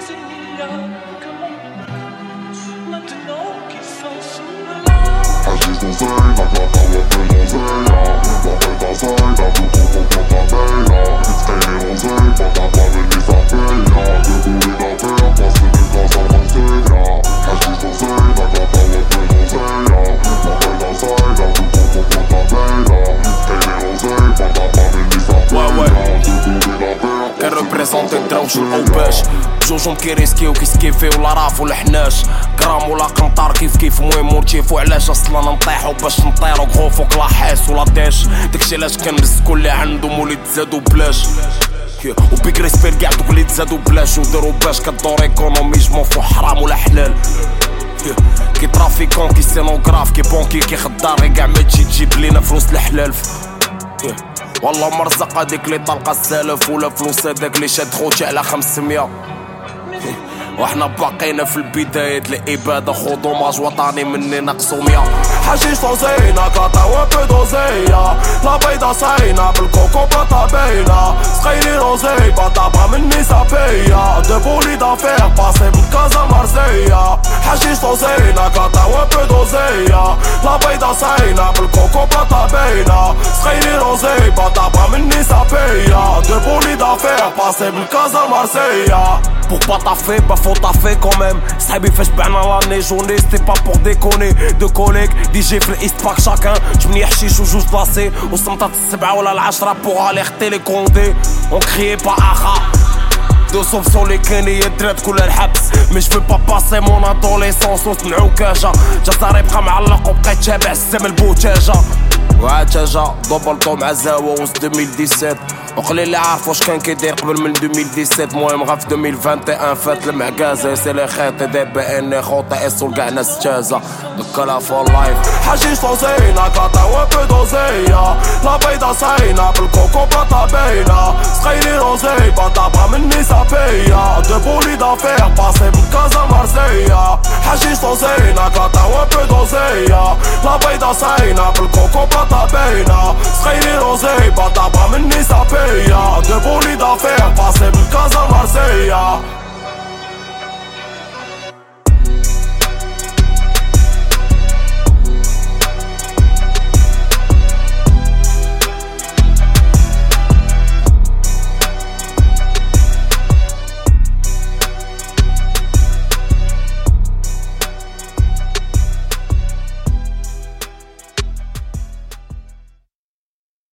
كنريبريزونتي الدراوش والأوباش بجوجهم كيريسكيو كيسكيفيو لا رافو لحناش كرام ولا قنطار كيف مهم ونتشيفو علاش اصلا نطيحو باش نطيرو غو فوق لاحيس ولا داش داكشي علاش كنبز كل عندهم ولي تزادو بلاش وبيك ريسبير كاع دوك اللي تزادو بلاش ودارو باش كدور ايكونومي جموفو حرام ولا حلال كي ترافيكون كي سينوغراف كي بونكي كي خدار غي كاع ما تجيب لينا فلوس الحلال والله مرزق هاديك اللي طلقة السالف ولا فلوس هداك اللي شاد خوتي على 500 وحنا باقينا في البدايات الاباده خو دوماج وطني مني نقصو 100 حشيش طوزينا كاطا وبدوزية لا بيضا صاينة بالكوكو بطا باينة سخيري روزي بطابا مني صافية دبولي دافير باسي من كازا مرسية حشيش طوزينا كاطا وبدوزية لا بيضا صاينة بالكوكو بطا باينة سخيري روزي بطابا مني صافية دبولي دافير باسي من كازا مرسية pour pas taffer, bah faut taffer quand même. Sabi fait j'b'en à la journée, c'était pas pour déconner. Deux collègues, DJ في East Park chacun. J'm'ni حشيش وجوج بلاصي وصمتات السبعة ولا العشرة pour alerter les condés. On criait pas aha. Deux sauf sur les كاني يدرات كل الحبس. Mais j'veux pas passer mon adolescence وسمعو كاجا. جا صاري بقى معلق وبقيت شابع السم البوتاجة. وعتاجة ضبلتو مع زاوة وسط 2017 وقليل اللي عارف واش كان كيدير قبل من 2017 مهم غا في 2021 فات المعكازة سي لي خيط دي بي ان خوطة اس وكاع ناس تازة دكلا فور لايف حشيش طوزينا كاطا وبدوزية لا بيضا صاينة بالكوكو بطا باينة سخيري روزي بطابا مني صافية دبولي دافير باسي من كازا مرسية حشيش طوزينا كاطا وبدوزية لا بيضا صاينة بالكوكو بطا باينة سخيري روزي بطابا مني صافية دبولي دافير باسي من كازا مرسية